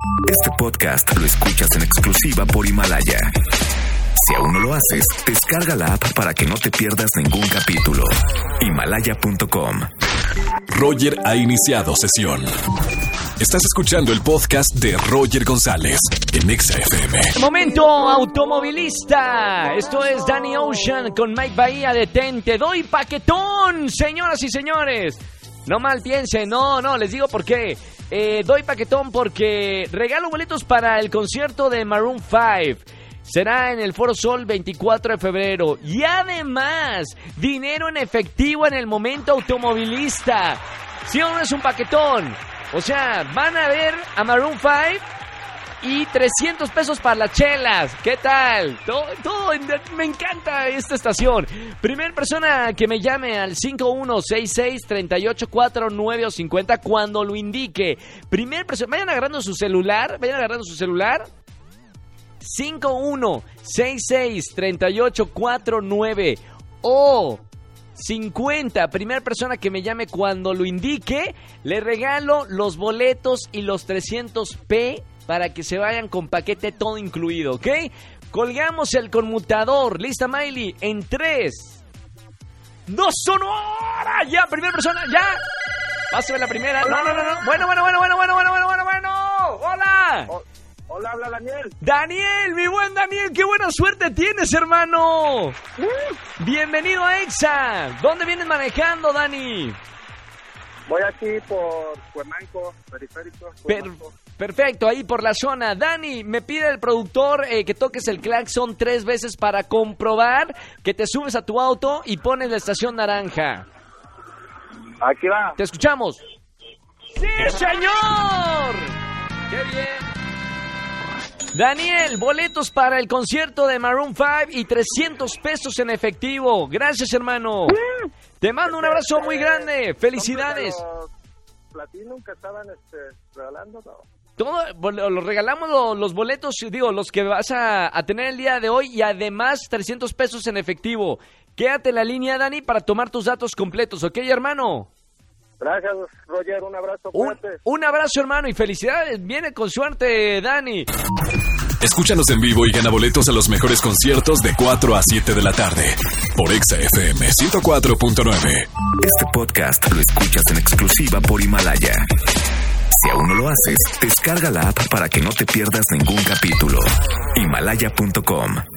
Este podcast lo escuchas en exclusiva por Himalaya. Si aún no lo haces, descarga la app para que no te pierdas ningún capítulo. Himalaya.com. Roger ha iniciado sesión. Estás escuchando el podcast de Roger González en Exa FM. Momento automovilista. Esto es Danny Ocean con Mike Bahía. Detente, doy paquetón, señoras y señores. No mal piensen, no, les digo por qué. Doy paquetón porque regalo boletos para el concierto de Maroon 5. Será en el Foro Sol 24 de febrero. Y además, dinero en efectivo en el momento automovilista. ¿Sí o no es un paquetón? O sea, van a ver a Maroon 5 y 300 pesos para las chelas. ¿Qué tal? Todo, me encanta esta estación. Primer persona que me llame al 5166-3849 o 50 cuando lo indique. Primer persona, vayan agarrando su celular. 5166-3849 o 50, primera persona que me llame cuando lo indique, le regalo los boletos y los 300p para que se vayan con paquete todo incluido, ¿ok? Colgamos el conmutador, ¿lista Miley? En 3, 2, 1, ¡ahora! Ya, primera persona, ya. Pásame la primera. No. Bueno. Hola. Hola, habla Daniel. Daniel, mi buen Daniel, qué buena suerte tienes, hermano. Bienvenido a Exa. ¿Dónde vienes manejando, Dani? Voy aquí por Cuernavaca, periférico. Perfecto, ahí por la zona. Dani, me pide el productor que toques el claxon 3 veces para comprobar que te subes a tu auto y pones la estación naranja. Aquí va. Te escuchamos. ¡Sí, señor! ¡Qué bien! Daniel, boletos para el concierto de Maroon 5 y 300 pesos en efectivo. Gracias, hermano. Te mando un abrazo muy grande. Felicidades. Los Platinum que estaban regalando, ¿no? Todo, los regalamos los boletos, digo, los que vas a tener el día de hoy y además 300 pesos en efectivo. Quédate en la línea, Dani, para tomar tus datos completos, ¿ok, hermano? Gracias, Roger, un abrazo. Un abrazo, hermano, y felicidades. Viene con suerte, Dani. Escúchanos en vivo y gana boletos a los mejores conciertos de 4 a 7 de la tarde por Exa FM 104.9. Este podcast lo escuchas en exclusiva por Himalaya. Si aún no lo haces, descarga la app para que no te pierdas ningún capítulo. Himalaya.com.